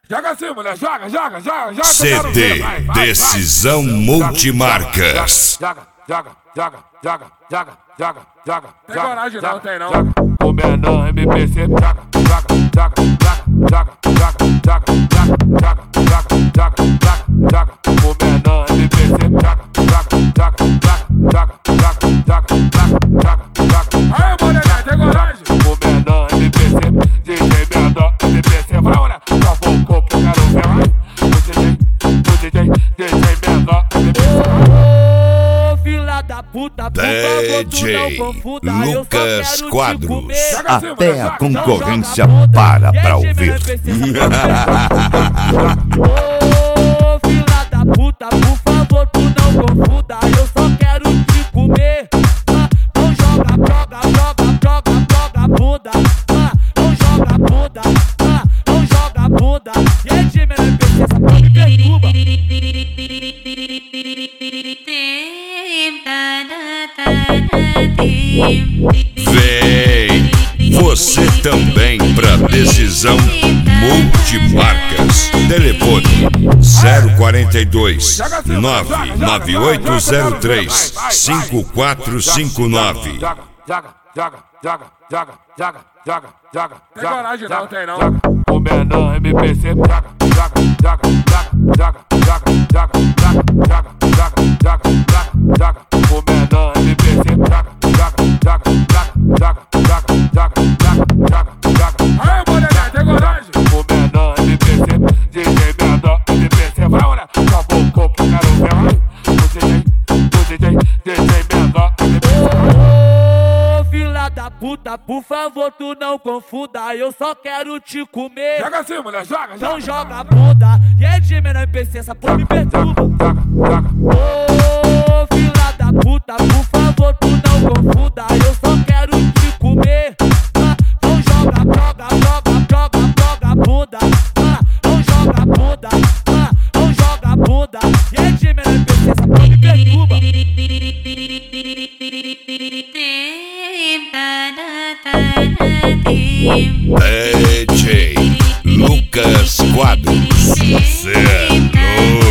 Joga assim, mulher, joga. CD Decisão Multimarcas. Joga. Tem coragem não, tem não. O menor MPC, joga. O menor MPC, joga. Aí, moleque, tem coragem? O menor MPC, DJ menor MPC, vai, olha, só vou o corpo, quero ver, vai. O DJ menor MPC. Filha da puta, por favor, tu DJ não confunda. Lucas Eu só quero te Quadros. comer. Até a concorrência para pra ouvir. Ô, filha da puta, por favor, tu não confunda. Eu só quero te comer. Não joga bunda. Não joga bunda. Não joga bunda. E aí, time, essa porra me perturba. Vem você também pra Decisão Multimarcas. Telefone 042 99803 5459. Joga. Tem coragem não, tem não. O menor MPC, joga. O menor MPC, joga. Aí, moleque, tem coragem? O menor MPC, DJ menor MPC, vai, olha, só vou o corpo, quero ver, vai. O DJ menor MPC. Ô, filha da puta, por favor, tu não confunda. Eu só quero te comer. Joga assim, mulher, joga. Não joga bunda. E aí, time, não NPC, essa porra me perturba. Ô, filha da puta, por favor, tu não confunda. Eu só quero te comer. Não joga bunda. Não joga bunda. Não joga bunda. E aí, time, não NPC, essa porra me perturba. DJ Lucas Quadros. Cê é louco.